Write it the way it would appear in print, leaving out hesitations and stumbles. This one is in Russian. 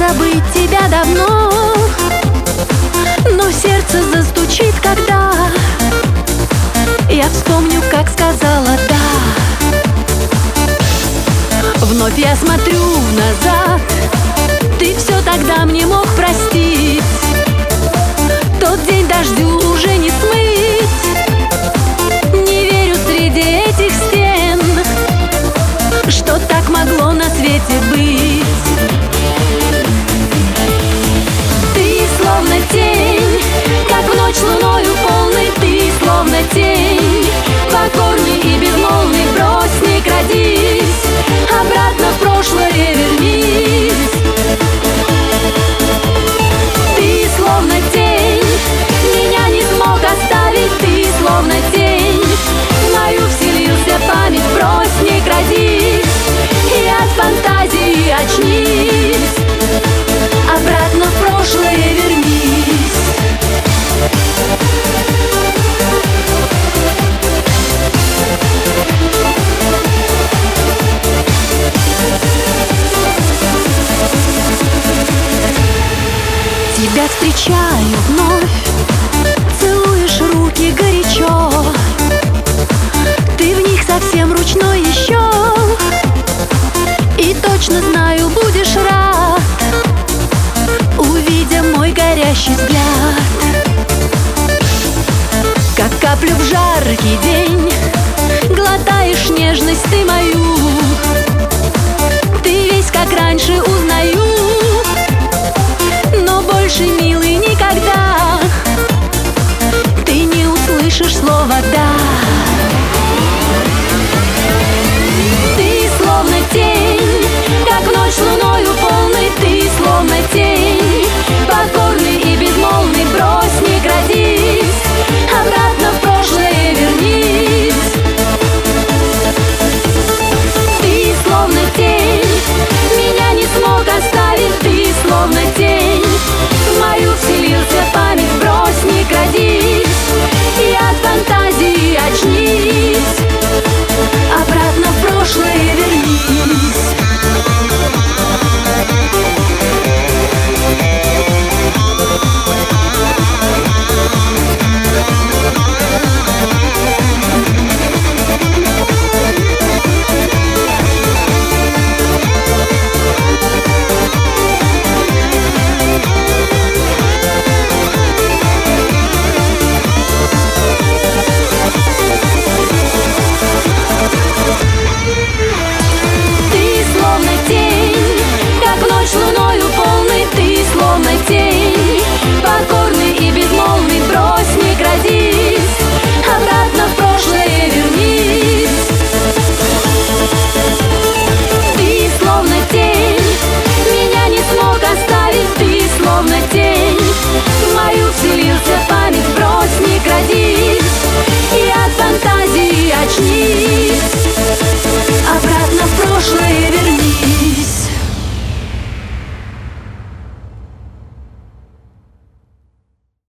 забыть тебя давно, но сердце застучит, когда я вспомню, как сказала «да». Вновь я смотрю назад, ты все тогда мне мог простить. Тот день дождю уже не смыть. Не верю среди этих стен, что так могло на свете быть. Ты словно тень, как в ночь луною полной. Ты словно тень, покорный и безмолвный. Брось, не крадись, обратно в прошлое вернись. Ты словно тень, меня не смог оставить. Ты словно тень, в мою вселился память. Брось, не крадись, и от фантазии очнись. Обратно в прошлое вернись. Тебя встречаю вновь, целуешь руки горячо. Ты в них совсем ручной еще, и точно знаю, будешь рад, увидя мой горящий взгляд. Как каплю в жаркий день глотаешь нежность ты мою.